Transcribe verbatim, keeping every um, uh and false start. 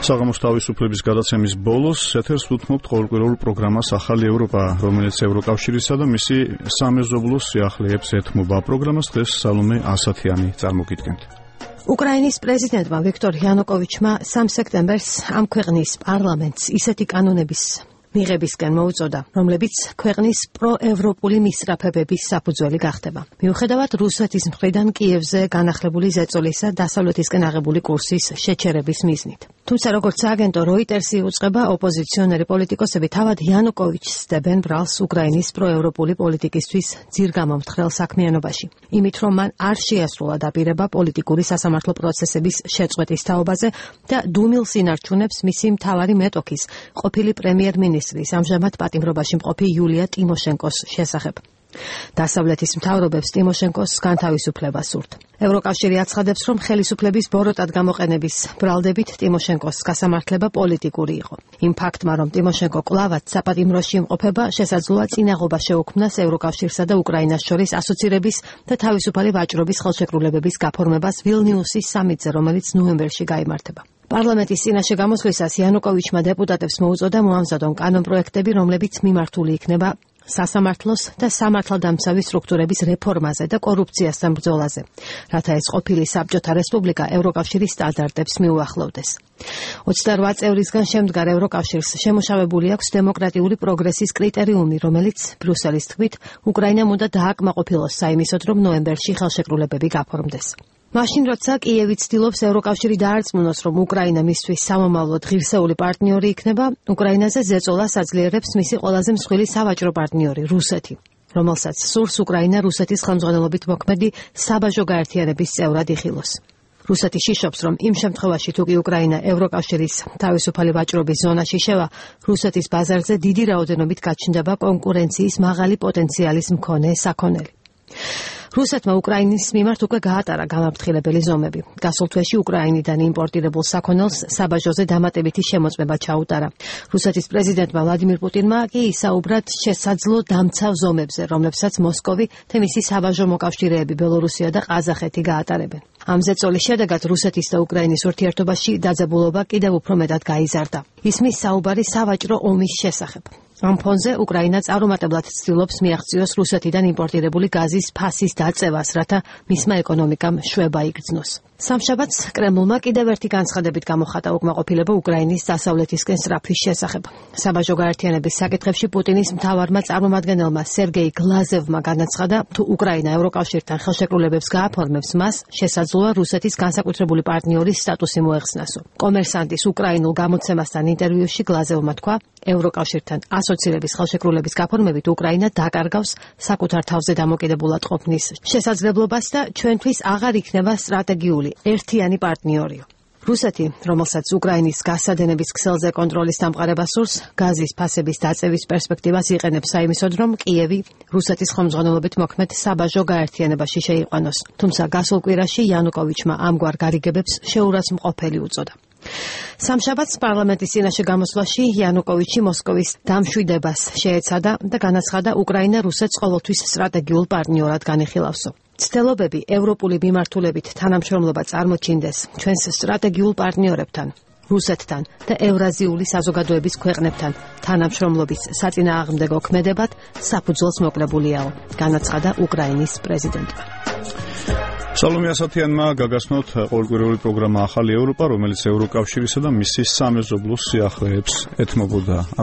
საღამოს თავისუფლების გადაცემის ბოლოს ეთერს უთმობთ ყოველკვირეულ პროგრამას ახალი ევროპა, რომელიც ევროკავშირისა და მისი სამეზობლოს სიახლეებს ეთმობა. პროგრამას დღეს სალომე ასათიანი წარმოგიდგენთ. უკრაინის პრეზიდენტმა ვიქტორ იანუკოვიჩმა სამ სექტემბერს ამ ქვეყნის პარლამენტს ისეთი კანონების მიღებისკენ მოუწოდა, რომლებიც ქვეყნის პროევროპული მისწრაფებების საფუძველი გახდება. მიუხედავად რუსეთის მხრიდან კიევზე განახლებული ზეწოლისა დასავლეთისკენ აღებული კურსის შეჩერების მიზნით. თუმცა როგორც აგენტო როიტერსი უწყება, ოპოზიციონერი პოლიტიკოსები თავად იანუკოვიჩს დებენ ბრალს უკრაინის პროევროპული პოლიტიკისთვის ძირგამომთხრელ საქმიანობაში. იმით, რომ მან არ შეასრულა დაპირება პოლიტიკური სასამართლო პროცესების შეწყვეტის თაობაზე და დუმილს ინარჩუნებს მისი მთავარი მეტოქის, ყოფილი პრემიერ-მინისტრის, ამჟამად პატიმრობაში მყოფი იულია ტიმოშენკოს შესახებ. დასავლეთის მთავრობებს ტიმოშენკოს განთავისუფლება სურთ. ევროკავშირი აცხადებს, რომ ხელისუფლების ბოროტად გამოყენების ბრალდებით ტიმოშენკოს გასამართლება პოლიტიკური იყო. იმ ფაქტმა, რომ ტიმოშენკო კვლავაც საპატიმროში იმყოფება, შესაძლოა წინაღობა შეუქმნას ევროკავშირსა და უკრაინას შორის ასოცირების და თავისუფალი ვაჭრობის ხელშეკრულებების გაფორმებას ვილნიუსის სამიტზე, რომელიც ნოემბერში გაიმართება. პარლამენტის წინაშე გამოსვლისას იანუკოვიჩმა დეპუტატებს მოუწოდა მოამზადონ კანონპროექტები, რომლებიც მიმართული იქნება სასამართლოს და სამართალდამცავი სტრუქტურების რეფორმაზე და კორუფციასთან ბრძოლაზე, რათა ეს ყოფილი საბჭოთა რესპუბლიკა ევროკავშირის სტანდარტებს მიუახლოვდეს. ოცდარვა წევრისგან შემდგარ ევროკავშირს შემუშავებული აქვს დემოკრატიული პროგრესის კრიტერიუმი, რომელიც ბრიუსელის თქმით უკრაინამ უნდა დააკმაყოფილოს საიმისოდ, რომ ნოემბერში ხელშეკრულებები გაფორმდეს. მაშინ, როცა კიევი ცდილობს ევროკავშირი დაარწმუნოს, რომ უკრაინა მისთვის სამომავლოდ ღირსეული პარტნიორი იქნება, უკრაინაზე ზეწოლას აძლიერებს მისი ყველაზე მსხვილი სავაჭრო პარტნიორი რუსეთი, რომელსაც სურს უკრაინა რუსეთის ხელმძღვანელობით მოქმედი საბაჟო გაერთიანების წევრად იხილოს. რუსეთი შიშობს, რომ იმ შემთხვევაში, თუ კი უკრაინა ევროკავშირის თავისუფალი ვაჭრობის ზონაში შევა, რუსეთის ბაზარზე დიდი რაოდენობით გაჩნდება კონკურენციის მაღალი პოტენციალის მქონე საქონელი. რუსეთმა უკრაინის მიმართ უკვე გაატარა გამაფრთხილებელი ზომები. გასულ თვეში უკრაინიდან იმპორტირებულ საქონელს საბაჟოზე დამატებითი შემოწმება ჩაუტარა. რუსეთის პრეზიდენტმა ვლადიმირ პუტინმა კი ისაუბრად შესაძლო დამცავ ზომებზე, რომლებსაც მოსკოვი და მისი საბაჟო მოკავშირეები ბელორუსია და ყაზახეთი გაატარებენ. ამ ზეწოლის შედეგად რუსეთის და უკრაინის ურთიერთობაში დაძაბულობა კიდევ უფრო მეტად გაიზარდა. ისმის საუბარი სავაჭრო ომის შესახებ. ამ ფონზე უკრაინა წარუმატებლად ცდილობს მიაღწიოს რუსეთიდან იმპორტირებული გაზის ფასის დაწევას, რათა მისმა ეკონომიკამ შვება იგრძნოს. სამშაბათს კრემლმა კიდევ ერთი განცხადებით გამოხატა უკმაყოფილება უკრაინის დასავლეთისკენ სწრაფვის შესახებ. საბაჟო გაერთიანების საკითხებში პუტინის მთავარმა წარმომადგენელმა სერგეი გლაზევმა განაცხადა, თუ უკრაინა ევროკავშირთან ხელშეკრულებებს გააფორმებს, მას შესაძლოა რუსეთის განსაკუთრებული პარტნიორის სტატუსი მოეხსნასო. კომერსანტის უკრაინულ გამოცემასთან ინტერვიუში გლაზევმა თქვა, ევროკავშირთან ასოცირების ხელშეკრულების გაფორმებით უკრაინა დაკარგავს საკუთარ თავზე დამოკიდებულად ყოფნის შესაძლებლობას და ჩვენთვის აღარ იქნება სტრატეგიული ერთიანი პარტნიორიო. რუსეთი, რომელსაც უკრაინის გასადენების ქსელზე კონტროლის დამყარება სურს, გაზის ფასების დაწევის პერსპექტივას იყენებს საიმისოდ, რომ კიევი რუსეთის ხელმძღვანელობით მოქმედ საბაჟო გაერთიანებაში შეიყვანოს. თუმცა გასულ კვირაში იანუკოვიჩმა ამგვარ გარიგებებს შეურაცხმყოფელი უწოდა. სამშაბათს პარლამენტის წინაშე გამოსვლაში იანუკოვიჩი მოსკოვის დამშვიდებას შეეცადა და განაცხადა, უკრაინა რუსეთს ყოველთვის სტრატეგიულ პარტნიორად განიხილავსო. ცდილობები ევროპული მიმართულებით თანამშრომლობა წარმოჩინდეს ჩვენს სტრატეგიულ პარტნიორებთან, რუსეთთან და ევრაზიული საზოგადოების ქვეყნებთან თანამშრომლობის საწინააღმდეგო ქმედებად საფუძველს მოკლებულია, განაცხადა უკრაინის პრეზიდენტმა. სალომე ასათიანმა გაგაცნოთ ყოველკვირეული პროგრამა ახალი ევროპა, რომელიც ევროკავშირისა და მისი სამეზობლოს სიახლეებს ეთმობოდა.